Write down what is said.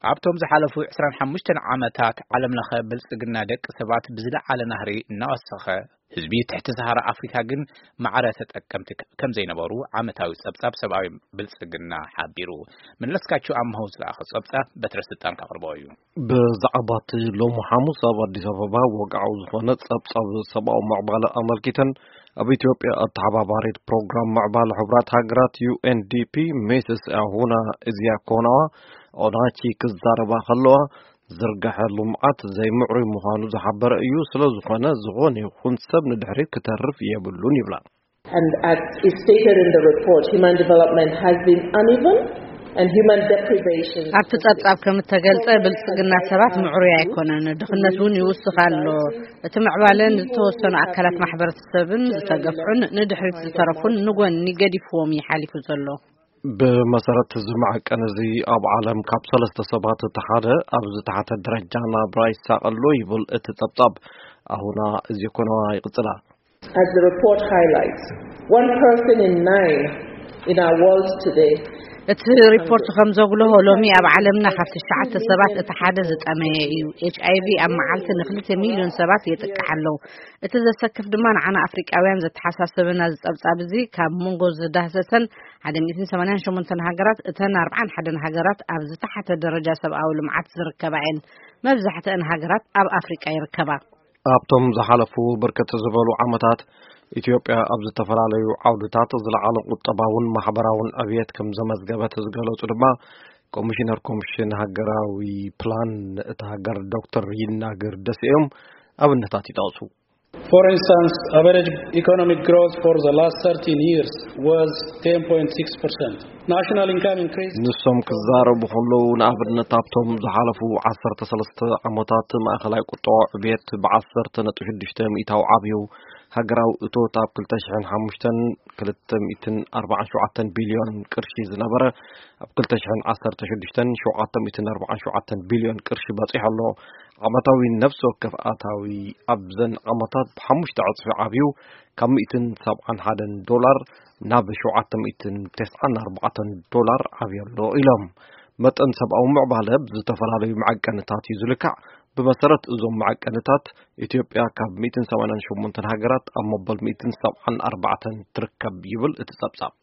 ኣብቶም ዝሓለፉ 25 ዓመታት ዓለም ለኸ ብልጽግና ደቂ ሰባት ብዝለዓለ ናህሪ እናወሰኸ ህዝቢ ትሕቲ ሰሃራ ኣፍሪካ ግን ማዕረ ተጠቀምቲ ከም ዘይነበሩ ዓመታዊ ጸብጻብ ሰብኣዊ ብልጽግና ሓቢሩ መለስካቸው ኣምሃው ዝለኣኸ ጸብጻብ በትረ ስልጣን ካቅርበው እዩ ብዛዕባት ሎሙ ሐሙስ ኣብ አዲስ አበባ ወግዓው ዝኾነ ጸብጻብ ሰብኣዊ ምዕባለ ኣመልኪተን ኣብ ኢትዮጵያ ኣተሓባባሪት ፕሮግራም ምዕባለ ሕብራት ሃገራት UNDP ሜስስ ኣሁና እዚያ ኮናዋ ኦናቺ ክዛረባ ከለዋ ዝርግሐ ልምዓት ዘይምዕሩይ ምዃኑ ዝሓበረ እዩ ስለዝኾነ ዝኾነ ይኹን ሰብ ንድሕሪት ክተርፍ የብሉን ይብላ And as is stated in the report, human development has been uneven and human deprivation. ኣብቲ ጸብጻብ ከም ተገልጸ ብልጽግና ሰባት ምዕሩይ ኣይኮነን ድኽነት እውን ይውስኽ ኣሎ እቲ ምዕባለን ዝተወሰኑ ኣካላት ማሕበረሰብን ዝተገፍዑን ንድሕሪት ዝተረፉን ንጎኒ ገዲፍዎም ይሓሊፉ ዘሎ بمسارات زمعكن زي أب عالم كابسلة سبات التحدة أبز تحت الدرجة نابراي ساقلو يبل اتطبطب هنا يكونوا يقتلا. As the report highlights, 1 person in 9 in our world today. እቲ ሪፖርት ከም ዘጉልሆ ሎሚ ኣብ ዓለምና ካብቲ 9 ሰባት እቲ ሓደ ዝጠመየ እዩ HIV ኣብ መዓልቲ ን2 ሚልዮን ሰባት ይጥቃዕ ኣሎ እቲ ዘሰክፍ ድማ ንዓና ኣፍሪቃውያን ዘተሓሳሰበና ዝጸብጻብ እዚ ካብ መንጎ ዝዳሰሰን 188 ሃገራት እተን 41 ሃገራት ኣብ ዝተሓተ ደረጃ ሰብኣዊ ልምዓት ዝርከባን መብዛሕትአን ሃገራት ኣብ ኣፍሪቃ ይርከባ ኣብቶም ዝሓለፉ በርከት ዝበሉ ዓመታት ኢትዮጵያ ኣብ ዝተፈላልዩ ዓውድታት ዝለዓለ ቁጠባውን ማሕበራውን ኣብየት ከም ዘመዝገበት ዝገለጹ ድማ ኮሚሽን ሃገራዊ ፕላን እቲ ሃገር ዶክተር ይናገር ደስኦም ኣብነታት ይጠቕሱ For instance, average economic growth for the last 13 years was 10.6%. National income increased. ንሶም ክዛረቡ ከለዉ ንኣብነት ኣብቶም ዝሓለፉ 13 ዓመታት ማእኸላይ ቁጠባ ዕብየት ብ10.6 ሚእታዊ ዓብዩ ሃገራዊ እቶት ኣብ 2005 247 ቢልዮን ቅርሺ ዝነበረ ኣብ 2016 747 ቢልዮን ቅርሺ በፂሑ ኣሎ ዓመታዊ ነፍሲ ወከፍ ኣታዊ ኣብዘን ዓመታት ብ5 ዕፅፊ ዓብዩ ካብ $171 ናብ $794 ዓብየሎ ኢሎም መጠን ሰብኣዊ ምዕባለ ብዝተፈላለዩ መዐቀንታት እዩ ዝልካዕ بمسارات أزوم معقنتات إثيوبيا كاب 188 ሃገራት ኣብ መበል 174 ትርከብ ይብል እቲ ጸብጻብ